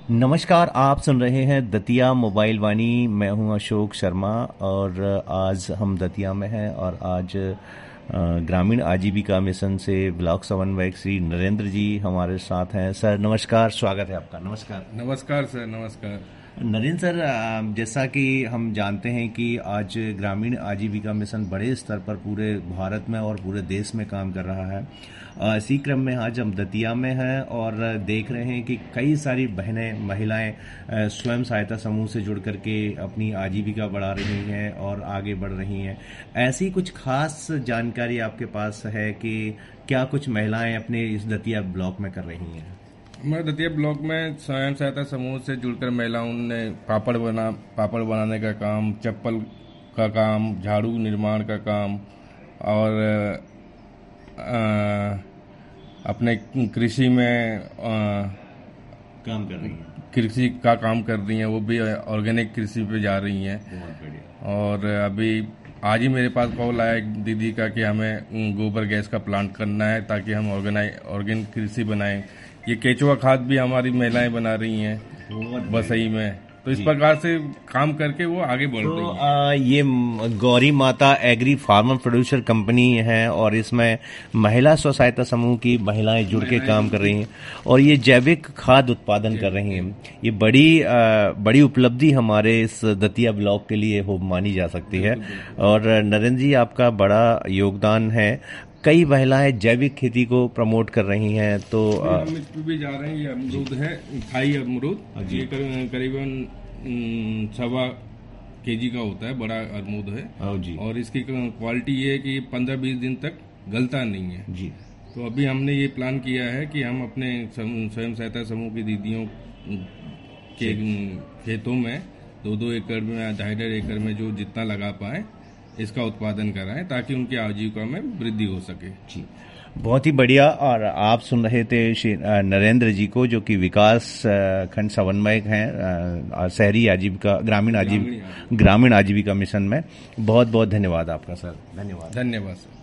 नमस्कार, आप सुन रहे हैं दतिया मोबाइल वाणी। मैं हूं अशोक शर्मा और आज हम दतिया में हैं और आज ग्रामीण आजीविका मिशन से ब्लॉक समन्वयक श्री नरेंद्र जी हमारे साथ हैं। सर नमस्कार, स्वागत है आपका। नमस्कार। नमस्कार सर, नमस्कार। नरेंद्र सर, जैसा कि हम जानते हैं कि आज ग्रामीण आजीविका मिशन बड़े स्तर पर पूरे भारत में और पूरे देश में काम कर रहा है। इसी क्रम में आज हम दतिया में हैं और देख रहे हैं कि कई सारी बहनें, महिलाएं स्वयं सहायता समूह से जुड़ करके अपनी आजीविका बढ़ा रही हैं और आगे बढ़ रही हैं। ऐसी कुछ खास जानकारी आपके पास है कि क्या कुछ महिलाएं अपने इस दतिया ब्लॉक में कर रही हैं? मैं दतिया ब्लॉक में स्वयं सहायता समूह से जुड़कर महिलाओं ने पापड़ बनाने का काम, चप्पल का काम, झाड़ू निर्माण का काम और अपने कृषि में काम कर रही हैं। कृषि का काम कर रही हैं, वो भी ऑर्गेनिक कृषि पे जा रही हैं। बहुत बढ़िया। और अभी आज ही मेरे पास कॉल आया एक दीदी का कि हमें गोबर गैस का प्लांट करना है ताकि हम ऑर्गेनिक कृषि बनाएं। ये केचुआ खाद भी हमारी महिलाएं बना रही हैं बसई में। तो इस प्रकार से काम करके वो आगे बढ़ रही हैं। ये गौरी माता एग्री फार्मर प्रोड्यूसर कंपनी है और इसमें महिला स्व सहायता समूह की महिलाएं जुड़ के काम कर रही हैं और ये जैविक खाद उत्पादन कर रही हैं। ये बड़ी उपलब्धि हमारे इस दतिया ब्लॉक के लिए हो मानी जा सकती है। और नरेंद्र जी, आपका बड़ा योगदान है। कई महिलाएं जैविक खेती को प्रमोट कर रही हैं। तो हम इस पे भी जा रहे हैं। ये अमरूद है, थाई अमरूद। ये करीबन 1.25 kg का होता है, बड़ा अमरूद है जी। और इसकी क्वालिटी ये है कि 15-20 दिन तक गलता नहीं है जी। तो अभी हमने ये प्लान किया है कि हम अपने स्वयं सहायता समूह की दीदियों के खेतों में 2-2 एकड़ में, 2.5 एकड़ में जो जितना लगा पाए इसका उत्पादन कराएं ताकि उनकी आजीविका में वृद्धि हो सके। जी, बहुत ही बढ़िया। और आप सुन रहे थे श्री नरेंद्र जी को, जो कि विकास खंड समन्वयक हैं शहरी आजीविका ग्रामीण आजीविका मिशन में। बहुत बहुत धन्यवाद आपका सर। धन्यवाद। धन्यवाद सर।